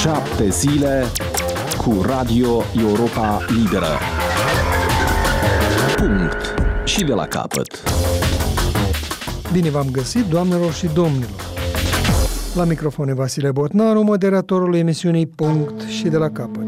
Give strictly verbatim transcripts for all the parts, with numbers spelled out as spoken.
Șapte zile cu Radio Europa Liberă. Punct. Și de la capăt. Bine v-am găsit, doamnelor și domnilor. La microfon e Vasile Botnaru, moderatorul emisiunii Punct și de la capăt.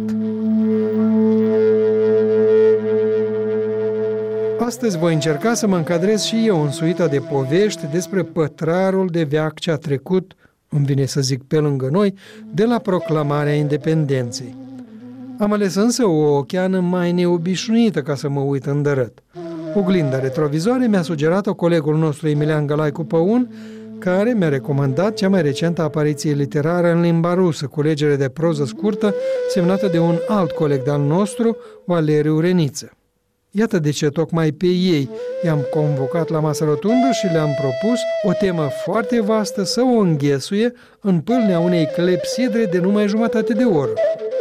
Astăzi voi încerca să mă încadrez și eu în suita de povești despre pătrarul de veac ce a trecut, îmi vine să zic pe lângă noi, de la proclamarea independenței. Am ales însă o ocheană mai neobișnuită ca să mă uit îndărât. Oglinda retrovizoare mi-a sugerat-o colegul nostru Emilian Gălaicu Păun, care mi-a recomandat cea mai recentă apariție literară în limba rusă, culegere de proză scurtă, semnată de un alt coleg de-al nostru, Valeriu Reniță. Iată de ce tocmai pe ei i-am convocat la masă rotundă și le-am propus o temă foarte vastă să o înghesuie în pâlnea unei clepsidre de numai jumătate de oră.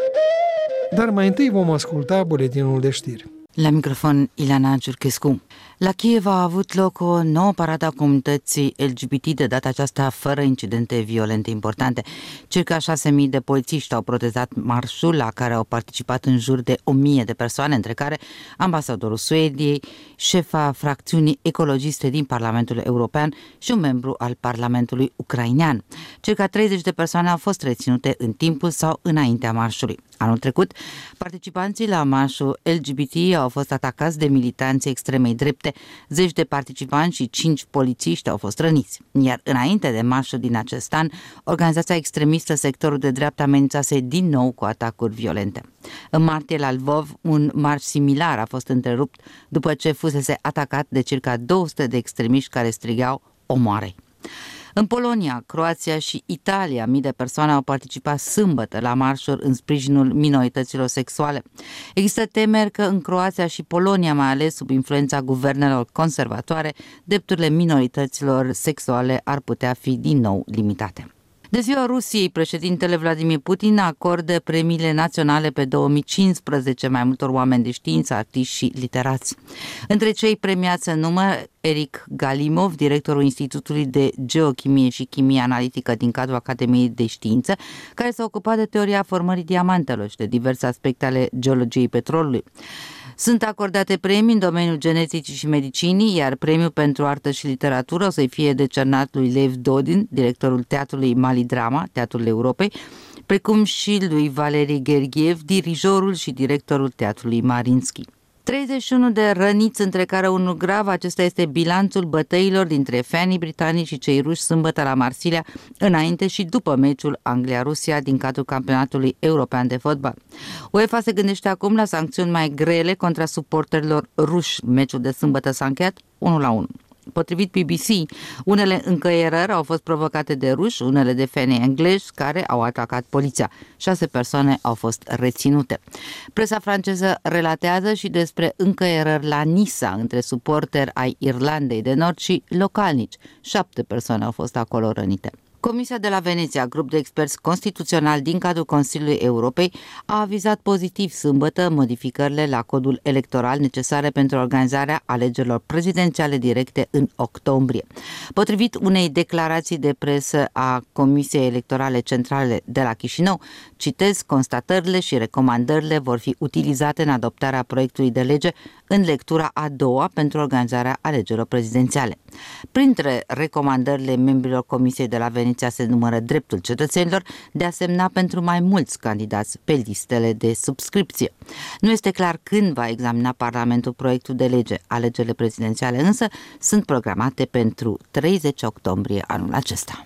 Dar mai întâi vom asculta buletinul de știri. La microfon, Ileana Giurchescu. La Kiev a avut loc o nouă paradă a comunității L G B T, de data aceasta fără incidente violente importante. Circa șase mii de polițiști au protejat marșul, la care au participat în jur de o mie de persoane, între care ambasadorul Suediei, șefa fracțiunii ecologiste din Parlamentul European și un membru al Parlamentului ucrainean. Circa treizeci de persoane au fost reținute în timpul sau înaintea marșului. Anul trecut, participanții la marșul L G B T au fost atacați de militanții extremei drepte, zeci de participanți și cinci polițiști au fost răniți. Iar înainte de marșul din acest an, organizația extremistă Sectorul de Dreapta amenințase din nou cu atacuri violente. În martie la Lvov, un marș similar a fost întrerupt după ce fusese atacat de circa două sute de extremiști care strigau "Omoară-i!". În Polonia, Croația și Italia, mii de persoane au participat sâmbătă la marșuri în sprijinul minorităților sexuale. Există temeri că în Croația și Polonia, mai ales sub influența guvernelor conservatoare, drepturile minorităților sexuale ar putea fi din nou limitate. De ziua Rusiei, președintele Vladimir Putin acordă premiile naționale pe două mii cincisprezece mai multor oameni de știință, artiști și literați. Între cei premiați se numără Eric Galimov, directorul Institutului de Geochimie și Chimie Analitică din cadrul Academiei de Știință, care s-a ocupat de teoria formării diamantelor și de diverse aspecte ale geologiei petrolului. Sunt acordate premii în domeniul geneticii și medicinii, iar premiul pentru artă și literatură o să-i fie decernat lui Lev Dodin, directorul Teatrului Mali Drama, Teatrul Europei, precum și lui Valeri Gergiev, dirijorul și directorul Teatrului Mariinsky. treizeci și unu de răniți, între care unul grav. Acesta este bilanțul bătăilor dintre fanii britanici și cei ruși sâmbătă la Marsilia, înainte și după meciul Anglia-Rusia din cadrul campionatului european de fotbal. UEFA se gândește acum la sancțiuni mai grele contra suporterilor ruși. Meciul de sâmbătă s-a încheiat unu la unu. Potrivit B B C, unele încăierări au fost provocate de ruși, unele de fani englezi care au atacat poliția. Șase persoane au fost reținute. Presa franceză relatează și despre încăierări la Nisa între suporteri ai Irlandei de Nord și localnici. Șapte persoane au fost acolo rănite. Comisia de la Veneția, grup de experți constituțional din cadrul Consiliului Europei, a avizat pozitiv sâmbătă modificările la codul electoral necesare pentru organizarea alegerilor prezidențiale directe în octombrie. Potrivit unei declarații de presă a Comisiei Electorale Centrale de la Chișinău, citez, constatările și recomandările vor fi utilizate în adoptarea proiectului de lege în lectura a doua pentru organizarea alegerilor prezidențiale. Printre recomandările membrilor Comisiei de la Veneția se numără dreptul cetățenilor de a semna pentru mai mulți candidați pe listele de subscripție. Nu este clar când va examina Parlamentul proiectul de lege. Alegerile prezidențiale însă sunt programate pentru treizeci octombrie anul acesta.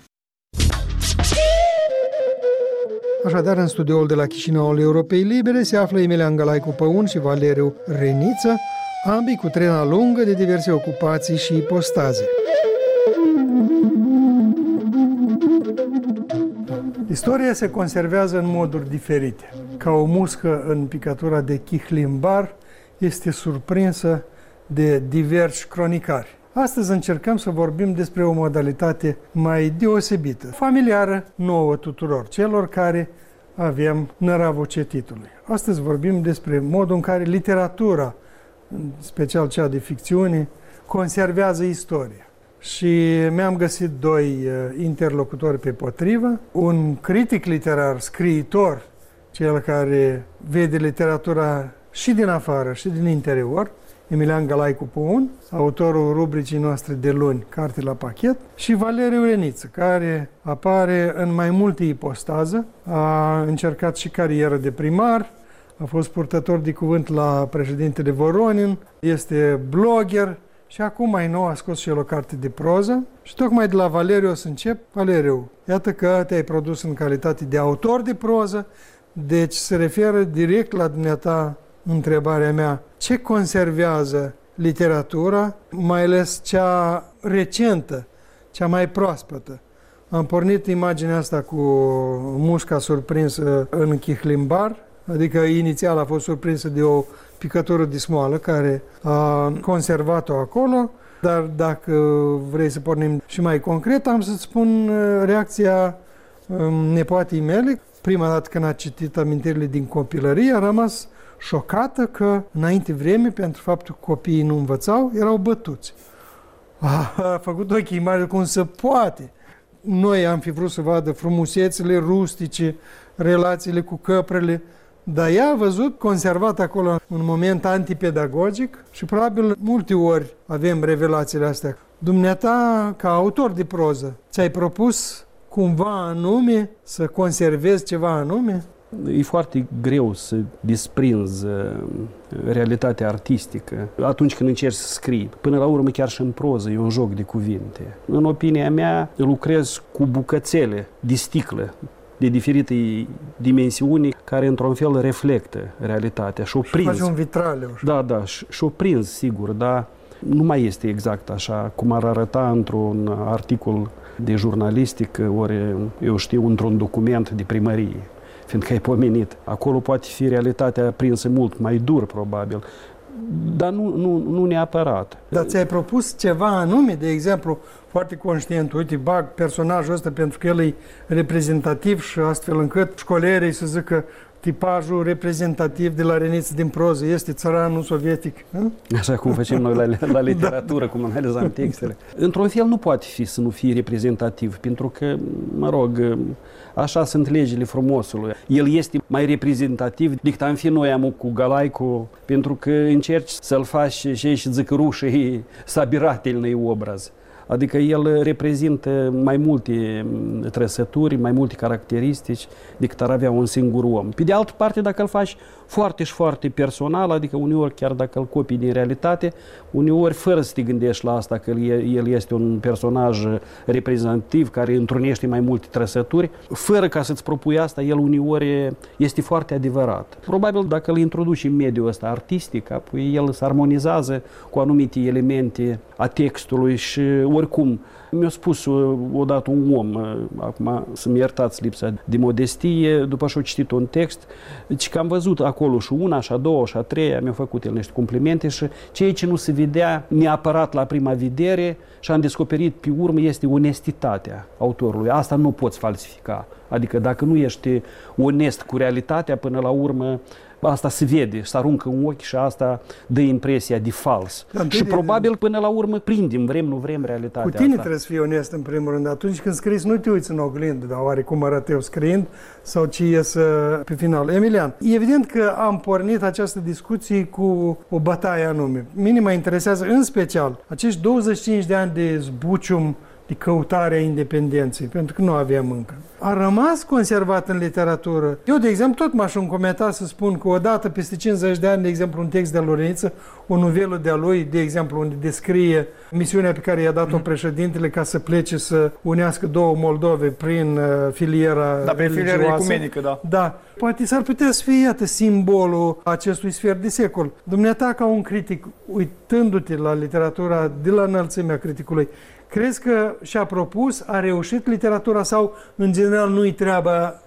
Așadar, în studioul de la Chișinău al Europei Libere se află Emilian Gălaicu Păun și Valeriu Reniță, ambii cu trena lungă de diverse ocupații și ipostaze. Istoria se conservează în moduri diferite. Ca o muscă în picătura de chihlimbar este surprinsă de diversi cronicari. Astăzi încercăm să vorbim despre o modalitate mai deosebită, familiară nouă tuturor, celor care avem năravul cetitului. Astăzi vorbim despre modul în care literatura, în special cea de ficțiune, conservează istoria. și mi-am găsit doi interlocutori pe potrivă, un critic literar, scriitor, cel care vede literatura și din afară și din interior, Emilian Galaicu Poun, autorul rubricii noastre de luni, Carte la pachet, și Valeriu Reniță, care apare în mai multe ipostaze, a încercat și carieră de primar, a fost purtător de cuvânt la președintele Voronin, este blogger și acum mai nou a scos și el o carte de proză. Și tocmai de la Valeriu o să încep. Valeriu, iată că te-ai produs în calitate de autor de proză, deci se referă direct la dumneata întrebarea mea. Ce conservează literatura, mai ales cea recentă, cea mai proaspătă? Am pornit imaginea asta cu mușca surprinsă în chihlimbar, adică inițial a fost surprinsă de o picătură de smoală care a conservat-o acolo, dar dacă vrei să pornim și mai concret, am să-ți spun reacția nepoatei mele. Prima dată când a citit amintirile din copilărie, a rămas șocată că înainte vreme, pentru faptul că copiii nu învățau, erau bătuți. A făcut ochii mari cum se poate. Noi am fi vrut să vadă frumusețile rustice, relațiile cu căprele, dar ea a văzut conservat acolo un moment antipedagogic și probabil multe ori avem revelațiile astea. Dumneata, ca autor de proză, ți-ai propus cumva anume să conservezi ceva anume? E foarte greu să desprinzi realitatea artistică atunci când încerci să scrii. Până la urmă, chiar și în proză, e un joc de cuvinte. În opinia mea, lucrez cu bucățele de sticlă, de diferite dimensiuni, care într-un fel reflectă realitatea. Și o prins. Și faci un vitraliu. Da, da, și, și o prins, sigur, dar nu mai este exact așa cum ar arăta într-un articol de jurnalistică, ori, eu știu, într-un document de primărie, fiindcă ai pomenit. Acolo poate fi realitatea prinsă mult mai dur, probabil, dar nu, nu, nu neapărat. Dar ți-ai propus ceva anume, de exemplu, foarte conștient, uite, bag personajul ăsta pentru că el e reprezentativ și astfel încât școlerii să zică tipajul reprezentativ de la Reniță din proză este țăranul sovietic. Hă? Așa cum facem noi la, la literatură, da. Cum analizăm textele. Într-un fel nu poate fi să nu fie reprezentativ, pentru că, mă rog, așa sunt legile frumosului. El este mai reprezentativ decât am fi noi am cu Galaicu, pentru că încerci să-l faci și și zăcărușii sabiratelnăi obraz. Adică el reprezintă mai multe trăsături, mai multe caracteristici decât ar avea un singur om. Pe de altă parte, dacă îl faci foarte și foarte personal, adică uneori chiar dacă îl copii din realitate, uneori fără să te gândești la asta că el este un personaj reprezentativ care întrunește mai multe trăsături, fără ca să-ți propui asta, el uneori este foarte adevărat. Probabil dacă îl introduci în mediul ăsta artistic, apoi el se armonizează cu anumite elemente a textului și oricum, mi-a spus odată un om, acum să-mi iertați lipsa de modestie, după ce a citit un text, deci că am văzut acolo și una, și a doua, și a treia, mi-a făcut el niște complimente și ceea ce nu se vedea neapărat la prima vedere și am descoperit pe urmă este onestitatea autorului. Asta nu poți falsifica. Adică dacă nu ești onest cu realitatea, până la urmă, asta se vede, se aruncă în ochi și asta dă impresia de fals. Dar și probabil de... până la urmă prindem, vrem, nu vrem realitatea Cu tine asta. Trebuie să fii onest în primul rând. Atunci când scrii, nu te uiți în oglindă, dar oare cum arăt eu scriind sau ce ies pe final. Emilian, evident că am pornit această discuție cu o bătaie anume. Mine mă interesează în special acești douăzeci și cinci de ani de zbucium de căutarea independenței, pentru că nu avem încă. A rămas conservat în literatură. Eu, de exemplu, tot m-aș încometa să spun că odată, peste cincizeci de ani, de exemplu, un text de-a lui Reniță, o novelă de-a lui, de exemplu, unde descrie misiunea pe care i-a dat-o președintele ca să plece să unească două Moldove prin uh, filiera da, prin filiera ecumenică, da. Da. Poate s-ar putea să fie, iată, simbolul acestui sfert de secol. Dumneata, ca un critic, uitându-te la literatura de la înălțimea criticului, crezi că și-a propus, a reușit literatura sau, în general, nu-i treaba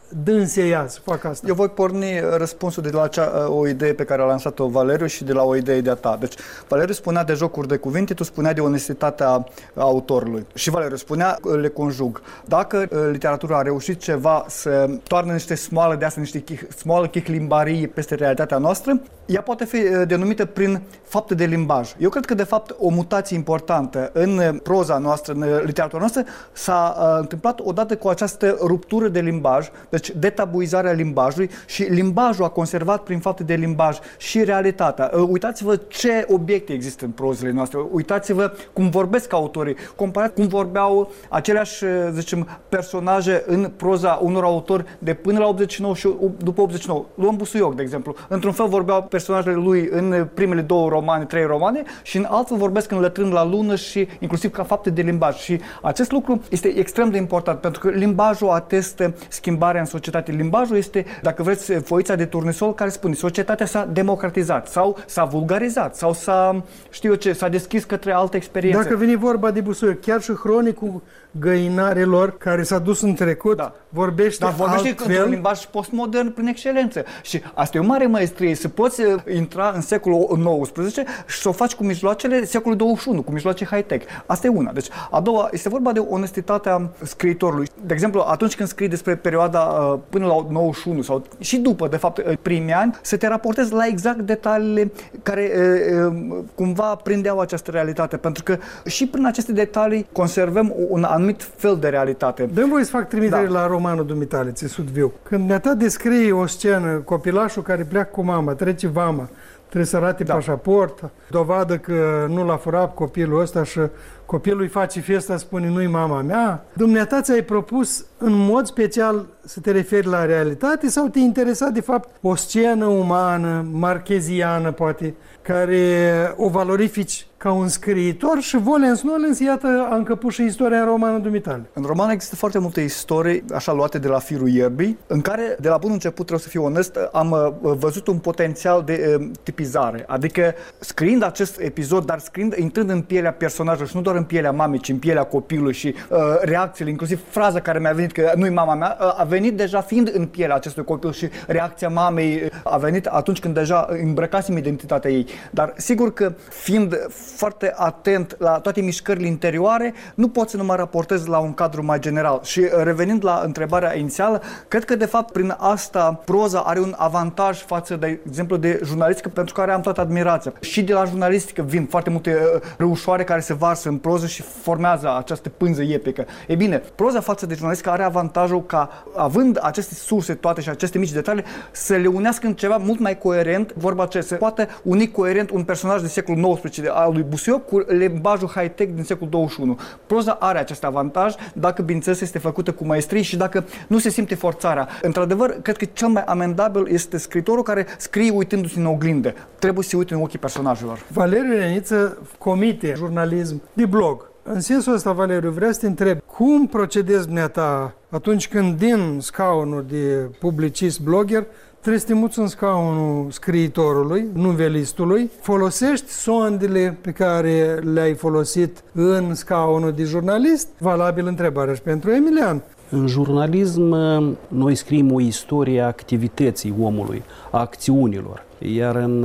dânse ea să facă asta? Eu voi porni răspunsul de la cea, o idee pe care a lansat-o Valeriu și de la o idee de-a ta. Deci, Valeriu spunea de jocuri de cuvinte, tu spuneai de onestitatea autorului. Și Valeriu spunea, le conjug. Dacă literatura a reușit ceva să toarnă niște smoală de asta, niște chih, smoală chihlimbarii peste realitatea noastră, ea poate fi denumită prin fapte de limbaj. Eu cred că, de fapt, o mutație importantă în proza noastră, în literatura noastră, s-a uh, întâmplat odată cu această ruptură de limbaj, deci detabuizarea limbajului, și limbajul a conservat prin fapte de limbaj și realitatea. Uh, uitați-vă ce obiecte există în prozele noastre, uitați-vă cum vorbesc autorii, comparat cum vorbeau aceleași, zicem, personaje în proza unor autori de până la optzeci și nouă și după optzeci și nouă. Luăm Busuioc, de exemplu. Într-un fel vorbeau personajele lui în primele două romane, trei romane, și în altfel vorbesc înlătrând la lună și inclusiv ca fapte de limbaj. Și acest lucru este extrem de important, pentru că limbajul atestă schimbarea în societate. Limbajul este, dacă vreți, foița de turnesol care spune societatea s-a democratizat sau s-a vulgarizat sau s-a, știu eu ce, s-a deschis către alte experiențe. Dacă vine vorba de Busuioc, chiar și Hronicul Găinarilor, care s-a dus în trecut, da. vorbește Dar vorbește altfel. într-un limbaj postmodern prin excelență. Și asta e o mare maestrie, să poți intra în secolul nouăsprezece și să o faci cu mijloacele secolului douăzeci și unu, cu mijloace high-tech. Asta e una. Deci, a doua, este vorba de onestitatea scriitorului. De exemplu, atunci când scrii despre perioada uh, până la nouăzeci și unu sau și după, de fapt, primii ani, să te raportezi la exact detaliile care uh, uh, cumva prindeau această realitate. Pentru că și prin aceste detalii conservăm un anumit fel de realitate. Dă-mi voie să fac trimitere Da. la romanul dumitale, Țesut viu. Când ne-a descrie o scenă, copilașul care pleacă cu mama, trece vama, trebuie să arate Da. pașaport, dovadă că nu l-a furat copilul ăsta și copilul îi face fiesta, spune nu-i mama mea. Dumneata ți-ai propus în mod special să te referi la realitate sau te interesa de fapt o scenă umană, marcheziană poate, care o valorifici ca un scriitor și volens nolens, iată, a încăput și istoria în romanul dumitale. În roman există foarte multe istorii, așa luate de la firul ierbii, în care, de la bun început, trebuie să fiu onest, am uh, văzut un potențial de uh, tipizare. Adică, scriind acest episod, dar scriind, intrând în pielea personajelor și nu doar în pielea mamei, ci în pielea copilului și uh, reacțiile, inclusiv fraza care mi-a venit, că nu-i mama mea, uh, a venit deja fiind în pielea acestui copil și reacția mamei a venit atunci când deja îmbrăcasem identitatea ei. Dar sigur că, fiind foarte atent la toate mișcările interioare, nu pot să nu mă raportez la un cadru mai general. Și revenind la întrebarea inițială, cred că de fapt prin asta proza are un avantaj față de exemplu de jurnalistică, pentru care am toată admirația. Și de la jurnalistică vin foarte multe râușoare care se varsă în proză și formează această pânză epică. E bine, proza față de jurnalistică are avantajul ca, având aceste surse toate și aceste mici detalii, să le unească în ceva mult mai coerent, vorba ce, se poate uni coerent un personaj de secolul nouăsprezece al lui Busuioc cu limbajul high-tech din secolul douăzeci și unu. Proza are acest avantaj dacă, bineînțeles, este făcută cu maestrie și dacă nu se simte forțarea. Într-adevăr, cred că cel mai amendabil este scriitorul care scrie uitându-se în oglindă. Trebuie să se uite în ochii personajelor. Valeriu Ioniță comite jurnalism de blog. În sensul ăsta, Valeriu, vreau să te întreb, cum procedezi dumneata atunci când din scaunul de publicist blogger trebuie să te muți în scaunul scriitorului, novelistului, folosești sondele pe care le-ai folosit în scaunul de jurnalist? Valabil întrebarea și pentru Emilian. În jurnalism, noi scriem o istorie a activității omului, a acțiunilor. Iar în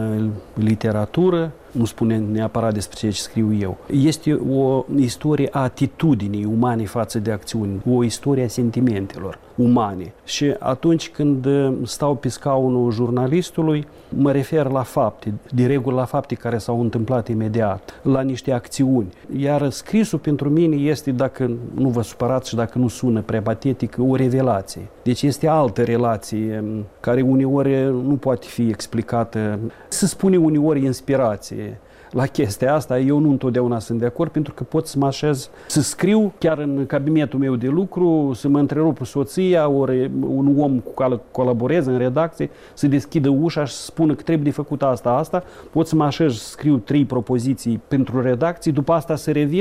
literatură, nu spune neapărat despre ceea ce scriu eu, este o istorie a atitudinii umane față de acțiuni, o istorie a sentimentelor umane. Și atunci când stau pe scaunul jurnalistului, mă refer la fapte, de regulă la fapte care s-au întâmplat imediat, la niște acțiuni. Iar scrisul pentru mine este, dacă nu vă supărați și dacă nu sună prea patetic, o revelație. Deci este altă relație care uneori nu poate fi explicată. Se spune uneori inspirație. La chestia asta eu nu întotdeauna sunt de acord, pentru că pot să mă așez, să scriu chiar în cabinetul meu de lucru, să mă întrerup soția, ori un om cu care colaborez în redacție, să deschidă ușa și să spună că trebuie de făcut asta, asta. Pot să mă așez, să scriu trei propoziții pentru redacție, după asta să revin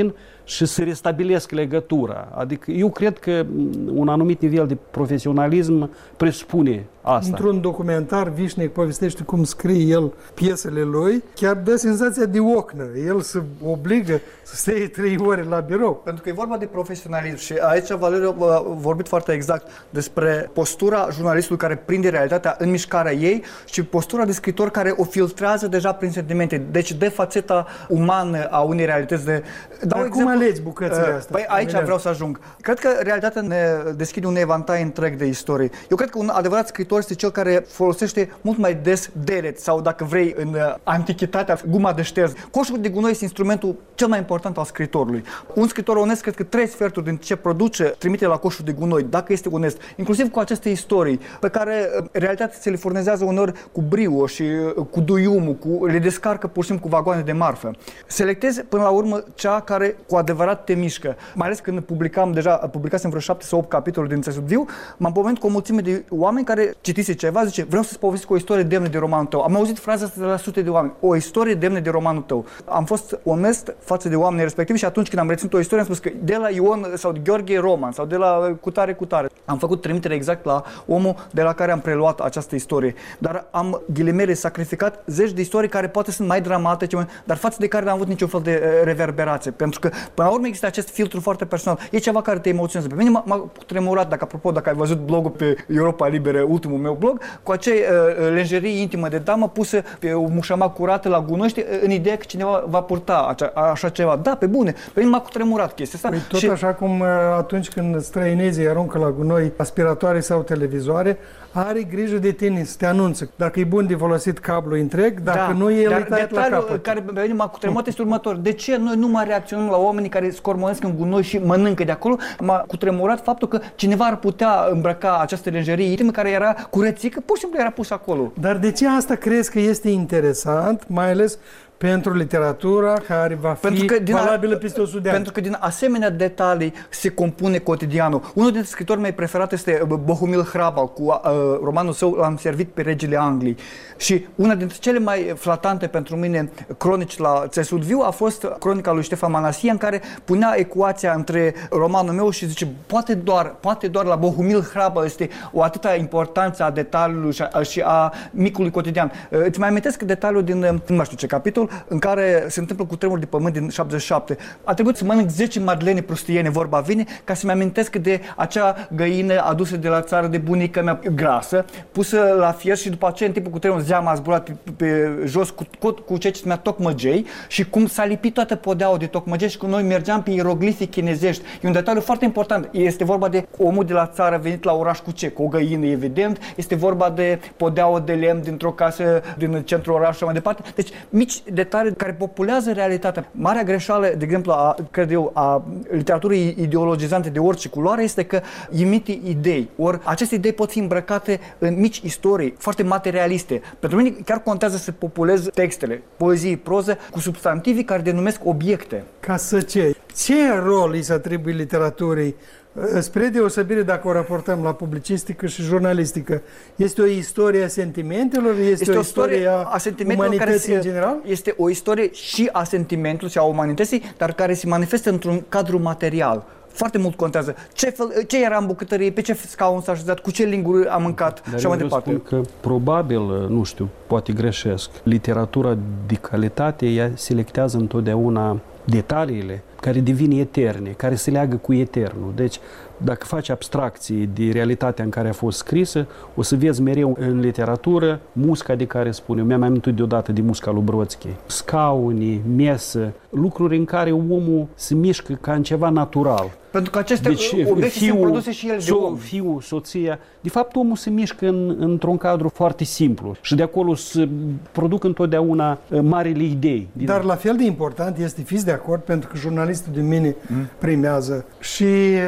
și să restabilesc legătura. Adică eu cred că un anumit nivel de profesionalism presupune asta. Într-un documentar, Vișnec povestește cum scrie el piesele lui, chiar dă senzația de ocnă. El se obligă să stea trei ore la birou. Pentru că e vorba de profesionalism și aici Valeriu a vorbit foarte exact despre postura jurnalistului care prinde realitatea în mișcarea ei și postura de scriitor care o filtrează deja prin sentimente. Deci de fațeta umană a unei realități de... Dar cum alegi bucățile astea? Păi aici vreau să ajung. Cred că realitatea ne deschide un evantai întreg de istorie. Eu cred că un adevărat scriitor este cel care folosește mult mai des delet sau, dacă vrei, în antichitatea, guma de șterg. Coșul de gunoi este instrumentul cel mai important al scriitorului. Un scriitor onest, cred că trei sferturi din ce produce trimite la coșul de gunoi, dacă este onest, inclusiv cu aceste istorii pe care realitatea se le furnizează uneori cu brio și cu duiumul, cu, le descarcă pur și simplu cu vagoane de marfă. Selectezi până la urmă cea care cu adevărat te mișcă. Mai ales când publicam deja, publicasem vreo șapte sau opt capitole din Țesut Viu, m-am pomenit cu o mulțime de oameni care citise ceva, zice, vreau să-ți povestesc o istorie demnă de romanul tău. Am auzit fraza asta de la sute de oameni, o istorie demnă de romanul tău. Am fost onest față de oamenii respectivi și atunci când am reținut o istorie am spus că de la Ion sau de Gheorghe Roman sau de la cutare cutare. Am făcut trimitere exact la omul de la care am preluat această istorie. Dar am, ghilimele, sacrificat zeci de istorii care poate sunt mai dramatice, dar față de care n-am avut niciun fel de reverberație. Pentru că până la urmă există acest filtru foarte personal. E ceva care te emoționează. Pe mine m-a tremurat, dacă apropo, dacă ai văzut blogul pe Europa Liberă, ultimul meu blog, cu acei uh, lenjerii intimă de damă pusă pe o mușamac curată la gunoște, în ideea că cineva va purta acea, așa ceva. Da, pe bune. Pe mine m-a cutremurat chestia asta. Păi tot și... așa cum uh, atunci când străinezii aruncă la gunoi aspiratoare sau televizoare, are grijă de tine, să te anunță. Dacă e bun de folosit cablu întreg, dacă da, nu, el dar e tăiat la capăt. Care pe mine m-a cutremurat este următor. De ce noi nu mai reacționăm la oamenii care scormonesc în gunoi și mănâncă de acolo? M-a cutremurat faptul că cineva ar putea îmbrăca această lenjerie intimă care era curățică, pur și simplu era pus acolo. Dar de ce asta crezi că este interesant, mai ales pentru literatura care va fi valabilă peste o sută de ani? Pentru că din asemenea detalii se compune cotidianul. Unul dintre scritorii mei preferat este Bohumil Hrabal, cu uh, romanul său L-am servit pe regele Angliei. Și una dintre cele mai flatante pentru mine cronici la Țesut Viu a fost cronica lui Ștefan Manasia, în care punea ecuația între romanul meu și zice, poate doar, poate doar la Bohumil Hrabal este o atâta importanță a detaliului și a, și a micului cotidian. Uh, îți mai amintesc detaliul din, nu mai știu ce capitol, în care se întâmplă cu tremur de pământ din șaptezeci și șapte. A trebuit să mănânc zece madlene prustiene, vorba vine, ca să-mi amintesc de acea găină adusă de la țară de bunica mea, grasă, pusă la fier și după aceea în timpul cu tremur zeama a zburat pe, pe jos cu, cu, cu ceea ce se numea tocmăgei și cum s-a lipit toată podeaua de tocmăgei și cum noi mergeam pe ieroglifi chinezești. E un detaliu foarte important. Este vorba de omul de la țară venit la oraș cu ce? Cu o găină, evident. Este vorba de podeaua de lemn dintr-o casă din centrul orașului și mai departe. Deci mici detalii care populează realitatea. Marea greșeală, de exemplu, a, cred eu, a literaturii ideologizante de orice culoare este că imite idei. Ori aceste idei pot fi îmbrăcate în mici istorii foarte materialiste. Pentru mine chiar contează să populez textele, poezii, proză, cu substantivi care denumesc obiecte. Ca să ce? Ce rol îi se atribuie literaturii? Spre deosebire dacă o raportăm la publicistică și jurnalistică, este o istorie a sentimentelor? Este, este o istorie a, a sentimentelor umanității care se, în general? Este o istorie și a sentimentului și a umanității, dar care se manifestă într-un cadru material. Foarte mult contează. Ce, fel, ce era în bucătărie, pe ce scaun s-a așezat, cu ce linguri am mâncat dar și mai departe. Dar spun că probabil, nu știu, poate greșesc, literatura de calitate, ea selectează întotdeauna detaliile care devin eterne, care se leagă cu eternul. Deci, dacă faci abstracții de realitatea în care a fost scrisă, o să vezi mereu în literatură musca de care spun eu. Mi-am amintit deodată de musca lui Brodsky. Scaune, mesă, lucruri în care omul se mișcă ca în ceva natural. Pentru că aceste deci, obiecte sunt produse și ele de so, om. Fiul, soția. De fapt, omul se mișcă în, într-un cadru foarte simplu și de acolo se produc întotdeauna marile idei. Dar la fel de important este, fiți de acord, pentru că jurnalistul de mine mm. primează și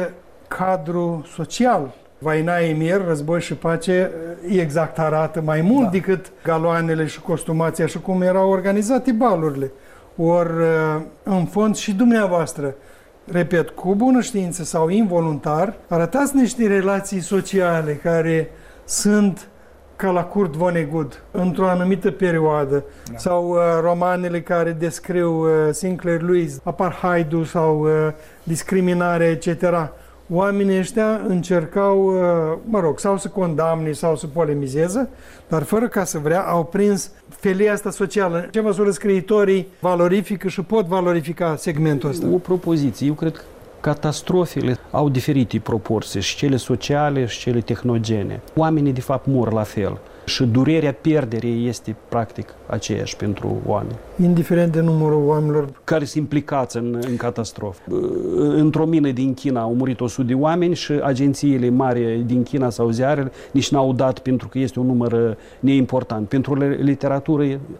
cadrul social. Vaina Emir, Război și Pace, exact arată mai mult da. decât galoanele și costumația și cum erau organizate balurile. Ori, în fond, și dumneavoastră, repet, cu bună știință sau involuntar, arătați niște relații sociale care sunt ca la Kurt Vonnegut, într-o anumită perioadă, da. sau uh, romanele care descriu uh, Sinclair Lewis, apartheidul sau uh, discriminarea, et cetera. Oamenii ăștia încercau, uh, mă rog, sau să condamne sau să polemizeze, dar fără ca să vrea, au prins felia asta socială. În ce măsură scriitorii valorifică și pot valorifica segmentul ăsta? O propoziție. Eu cred că catastrofele au diferite proporții, și cele sociale și cele tehnogene. Oamenii, de fapt, mor la fel. Și durerea pierderii este, practic, aceeași pentru oameni. Indiferent de numărul oamenilor care sunt implicați în, în catastrofă. Într-o mină din China au murit o sută de oameni și agențiile mari din China sau ziarele nici n-au dat, pentru că este un număr neimportant. Pentru literatură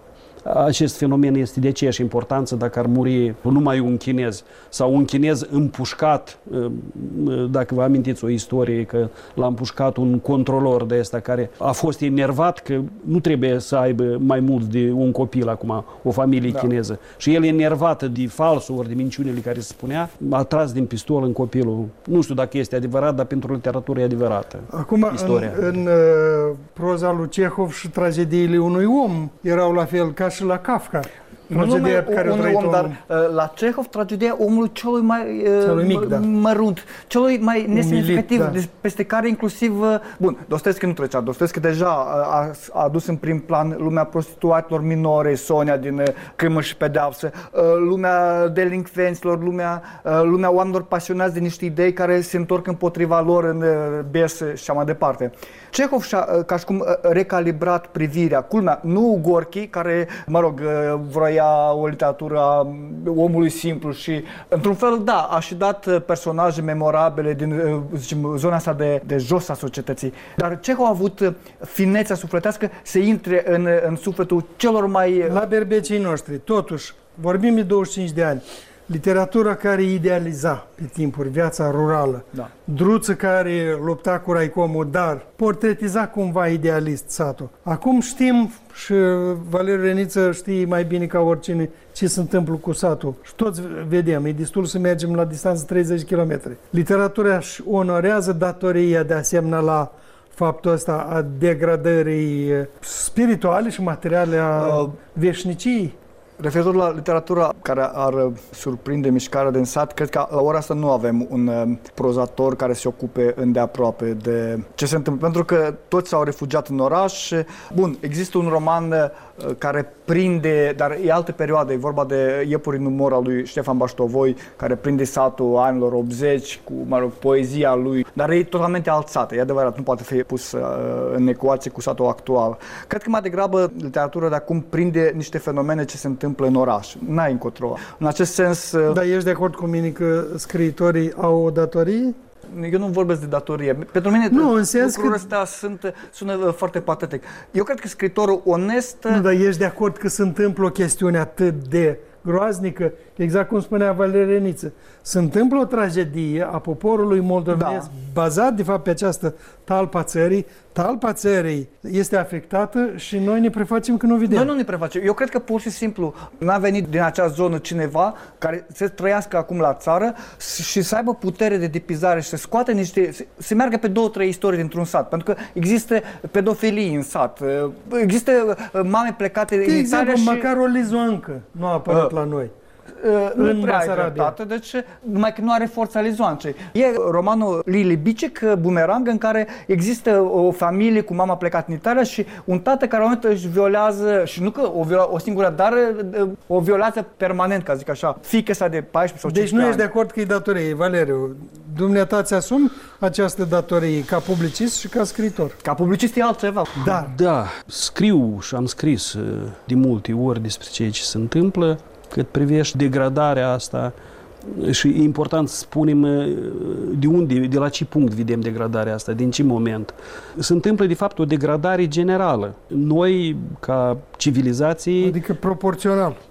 acest fenomen este de aceeași importanță dacă ar muri numai un chinez sau un chinez împușcat, dacă vă amintiți o istorie că l-a împușcat un controlor de ăsta care a fost enervat că nu trebuie să aibă mai mult de un copil acum, o familie da. chineză. Și el enervată de falsul ori de minciunile care se spunea, a tras din pistol în copilul. Nu știu dacă este adevărat, dar pentru literatură e adevărată. Acum, istoria. în, în uh, proza lui Cehov și tragediile unui om erau la fel ca și la Kafka. Tragedia pe care o trăit om, dar la Cehov, tragedia omului celui mai celui mic, da. mărunt, celui mai nesemnificativ, da. deci peste care inclusiv, bun, Dostoevski nu trecea, Dostoevski deja a, a adus în prim plan lumea prostituatelor minore, Sonia din Crimă și Pedeapsă, lumea delincvenților, lumea, lumea oamenilor pasionați de niște idei care se întorc împotriva lor în bies și așa mai departe. Cehov și-a, ca și cum, recalibrat privirea, culmea, nu Gorki, care, mă rog, vroia o literatură a omului simplu și, într-un fel, da, a și dat personaje memorabile din, zicem, zona asta de, de jos a societății. Dar Cehov a avut finețea sufletească să intre în, în sufletul celor mai... La berbecii noștri, totuși, vorbim de douăzeci și cinci de ani. Literatura care idealiza pe timpuri viața rurală, da. Druță care lupta cu Raicomul, dar portretiza cumva idealist satul. Acum știm, și Valeriu Reniță știe mai bine ca oricine ce se întâmplă cu satul. Și toți vedem, e destul să mergem la distanță treizeci de kilometri. Literatura își onorează datoria de asemenea la faptul ăsta a degradării spirituale și materiale a uh. veșniciei. Referitor la literatura care ar surprinde mișcarea din sat, cred că la ora asta nu avem un prozator care se ocupe îndeaproape de ce se întâmplă, pentru că toți s-au refugiat în oraș. Bun, există un roman care prinde, dar e altă perioadă, e vorba de Iepuri în umor al lui Ștefan Baștovoi, care prinde satul anilor optzeci cu, mă rog, poezia lui, dar e totalmente alțată, e adevărat, nu poate fi pus în ecuație cu satul actual. Cred că mai degrabă literatura de acum prinde niște fenomene ce se întâmplă în oraș, n-ai încotro. În acest sens... Dar ești de acord cu mine că scriitorii au o datorie? Eu nu vorbesc de datorie. Pentru mine nu, în sens lucrurile că... astea sunt, sună foarte patetic. Eu cred că scriitorul onest... Nu, dar ești de acord că se întâmplă o chestiune atât de groaznică, exact cum spunea Valeriu Reniță. Se întâmplă o tragedie a poporului moldovenesc, da. bazat de fapt pe această talpa țării. Talpa țării este afectată și noi ne prefacem că nu vedem. Noi nu ne prefacem. Eu cred că pur și simplu n-a venit din acea zonă cineva care să trăiască acum la țară și să aibă putere de depizare și să scoate niște... să meargă pe două, trei istorii dintr-un sat. Pentru că există pedofilii în sat, există mame plecate de în Italia și... măcar o lizoancă nu a apărut uh. la noi. Nu în prea ai dreptate, deci numai că nu are forța lizoancei. E romanul lui Libicic, Bumerang, în care există o familie cu mama plecat în Italia și un tată care la un moment își violează, și nu că o, viola, o singură, dar o violează permanent, ca zic așa, fiica sa de paisprezece sau deci cincisprezece ani. Deci nu ești de acord că e datorie, Valeriu. Dumneata ți asumi această datorie ca publicist și ca scriitor. Ca publicist e altceva. Da. Da, scriu și am scris de multe ori despre ceea ce se întâmplă. Cât privește degradarea asta, și e important să spunem de unde, de la ce punct vedem degradarea asta, din ce moment. Se întâmplă, de fapt, o degradare generală. Noi, ca civilizație... Adică proporțional.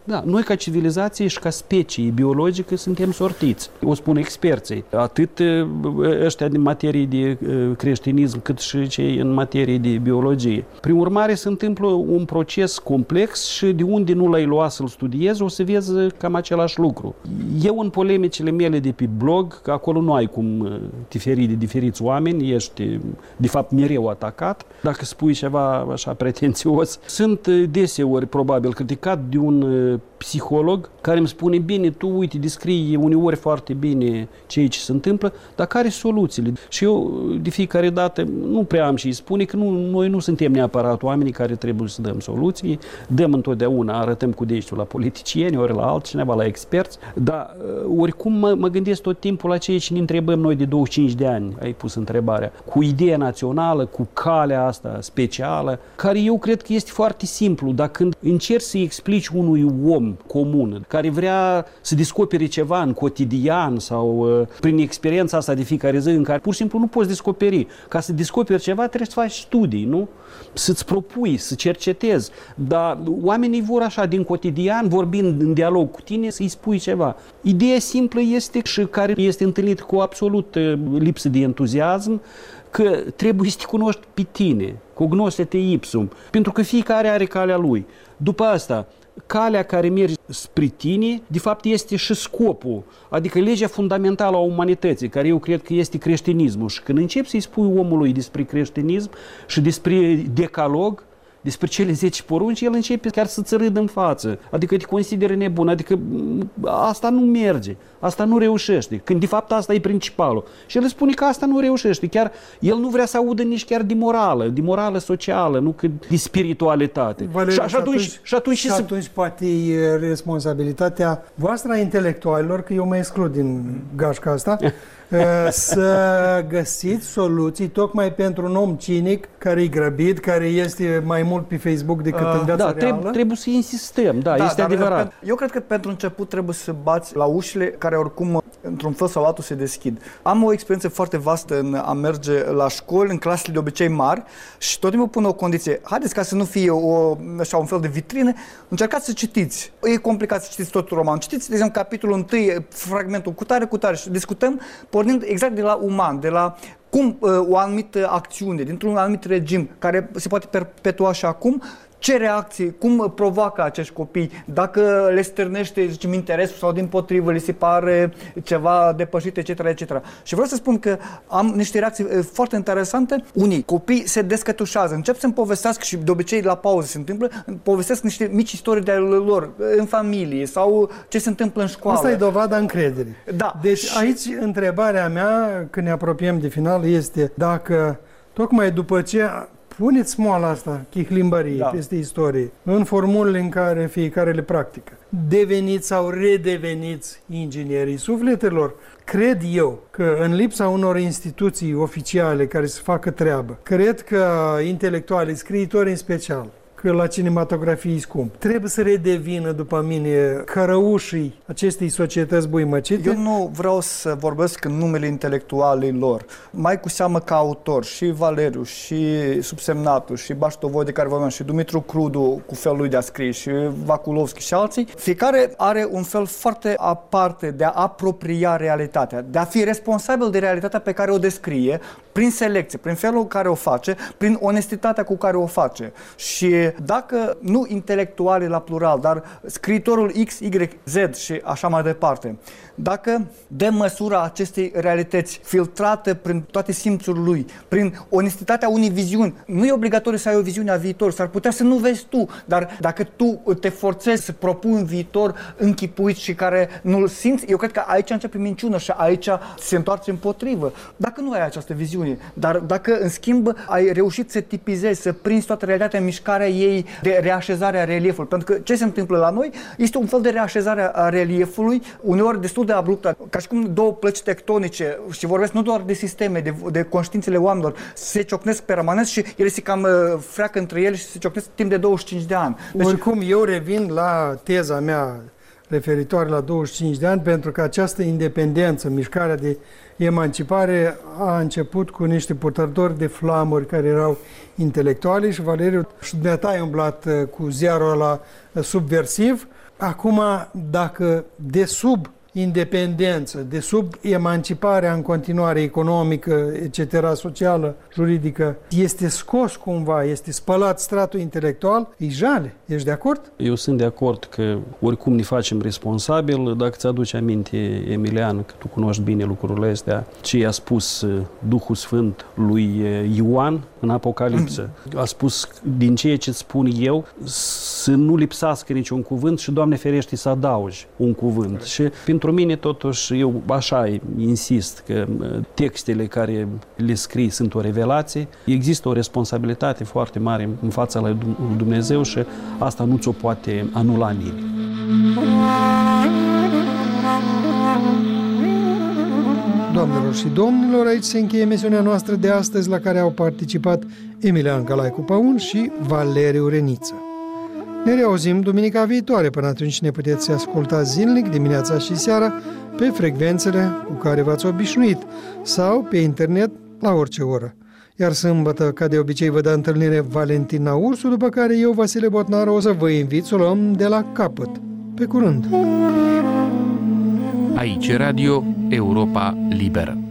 Da, noi ca civilizație și ca specie biologică suntem sortiți. O spun experții. Atât ăștia din materie de creștinism, cât și cei în materie de biologie. Prin urmare, se întâmplă un proces complex și de unde nu l-ai luat să-l studiezi, o să vezi cam același lucru. Eu, în polemicile mele de pe blog, că acolo nu ai cum te feri de diferiți oameni, ești, de fapt, mereu atacat. Dacă spui ceva așa pretențios, sunt deseori, probabil, criticat de un psiholog care îmi spune, bine, tu, uite, descrii uneori foarte bine ceea ce se întâmplă, dar care soluțiile? Și eu, de fiecare dată, nu prea am și îi spune că nu, noi nu suntem neapărat oamenii care trebuie să dăm soluții, dăm întotdeauna, arătăm cu degetul la politicieni, ori la altcineva, la experți, dar oricum mă, mă gândesc tot timpul la ceea ce ne întrebăm noi de douăzeci și cinci de ani, ai pus întrebarea, cu ideea națională, cu calea asta specială, care eu cred că este foarte simplu, dar când încerci să-i explici unui om comun, care vrea să descopere ceva în cotidian sau uh, prin experiența asta de fiecare zi în care pur și simplu nu poți descoperi. Ca să descoperi ceva trebuie să faci studii, nu? Să-ți propui, să cercetezi. Dar oamenii vor așa, din cotidian, vorbind în dialog cu tine, să-i spui ceva. Ideea simplă este și care este întâlnit cu absolut uh, lipsă de entuziasm, că trebuie să te cunoști pe tine, cognoscete ipsum, pentru că fiecare are calea lui. După asta, calea care merge spre tine, de fapt, este și scopul, adică legea fundamentală a umanității, care eu cred că este creștinismul. Și când începi să-i spui omului despre creștinism și despre decalog, despre cele zece porunci, el începe chiar să-ți râdă în față, adică te consideră nebun, adică asta nu merge, asta nu reușește, când de fapt asta e principalul. Și el îți spune că asta nu reușește, chiar el nu vrea să audă nici chiar de morală, de morală socială, nu cât de spiritualitate. Valeriu, și, și atunci, și și atunci, și atunci poate e responsabilitatea voastră a intelectualilor, că eu mă exclud din gașca asta, să găsiți soluții tocmai pentru un om cinic care e grăbit, care este mai mult pe Facebook decât uh, în viața da, reală. Trebuie, trebuie să insistăm, da, da este dar adevărat. Eu cred că pentru început trebuie să bați la ușile care oricum într-un fel sau altul se deschid. Am o experiență foarte vastă în a merge la școli, în clasele de obicei mari și tot timpul pun o condiție. Haideți, ca să nu fie o, așa, un fel de vitrină, încercați să citiți. E complicat să citiți tot romanul. Citiți, de exemplu, capitolul întâi, fragmentul cu tare, cu tare și discutăm pornind exact de la uman, de la cum uh, o anumită acțiune, dintr-un anumit regim, care se poate perpetua și acum, ce reacții, cum provoacă acești copii, dacă le stârnește, zicem, interesul sau dimpotrivă, le se pare ceva depășit, et cetera, et cetera. Și vreau să spun că am niște reacții foarte interesante. Unii copii se descătușează, încep să-mi povestească și de obicei la pauză se întâmplă, povestesc niște mici istorii de ale lor, în familie sau ce se întâmplă în școală. Asta e dovada încrederii. Da. Deci și... aici întrebarea mea, când ne apropiem de final, este dacă tocmai după ce puneți moala asta, chihlimbărie, da, peste istorie, în formulele în care fiecare le practică. Deveniți sau redeveniți inginerii sufletelor. Cred eu că în lipsa unor instituții oficiale care să facă treabă, cred că intelectualii, scriitori în special, că la cinematografie e scump, trebuie să redevină, după mine, cărăușii acestei societăți buimăcite. Eu nu vreau să vorbesc în numele intelectualilor, mai cu seamă ca autor, și Valeriu, și Subsemnatul, și Baștovoi de care vorbeam, și Dumitru Crudu cu felul lui de a scrie, și Vaculovski și alții. Fiecare are un fel foarte aparte de a apropria realitatea, de a fi responsabil de realitatea pe care o descrie, prin selecție, prin felul în care o face, prin onestitatea cu care o face. Și dacă nu intelectualii la plural, dar scriitorul X, Y, Z și așa mai departe, dacă de măsura acestei realități filtrate prin toate simțurile lui, prin onestitatea unei viziuni, nu e obligatoriu să ai o viziune a viitorului, s-ar putea să nu vezi tu, dar dacă tu te forțezi să propui un viitor închipuit și care nu-l simți, eu cred că aici începe minciună și aici se întoarce împotrivă. Dacă nu ai această viziune, dar dacă în schimb ai reușit să tipizezi, să prinzi toată realitatea în mișcarea ei de reașezare a reliefului, pentru că ce se întâmplă la noi este un fel de reașezare a reliefului, uneori destul de abruptă, ca și cum două plăci tectonice, și vorbesc nu doar de sisteme, de, de conștiințele oamenilor, se ciocnesc permanent și ele se cam uh, freacă între ele și se ciocnesc timp de douăzeci și cinci de ani. Deci... Oricum, eu revin la teza mea referitoare la douăzeci și cinci de ani, pentru că această independență, mișcarea de emancipare a început cu niște purtători de flamuri care erau intelectuali și Valeriu și dumneata ai umblat cu ziarul ăla subversiv. Acum, dacă de sub independență, de sub emanciparea în continuare economică, et cetera, socială, juridică, este scos cumva, este spălat stratul intelectual, e jale. Ești de acord? Eu sunt de acord că oricum ne facem responsabil. Dacă ți-aduci aminte, Emilian, că tu cunoști bine lucrurile astea, ce i-a spus Duhul Sfânt lui Ioan în Apocalipsă. A spus, din ceea ce spun eu, să nu lipsească niciun cuvânt și, Doamne ferește, să adaugi un cuvânt. Și pentru mine, totuși, eu așa insist că textele care le scrii sunt o revelație. Există o responsabilitate foarte mare în fața lui Dumnezeu și asta nu ți-o poate anula nimeni. Doamnelor și domnilor, aici se încheie emisiunea noastră de astăzi, la care au participat Emilian Calaicu Paun și Valeriu Reniță. Ne reauzim duminica viitoare. Până atunci ne puteți asculta zilnic, dimineața și seara, pe frecvențele cu care v-ați obișnuit sau pe internet la orice oră. Iar sâmbătă, ca de obicei, vă dă întâlnire Valentina Ursu, după care eu, Vasile Botnar, o să vă invit să o luăm de la capăt. Pe curând! Aici Radio Europa Liberă.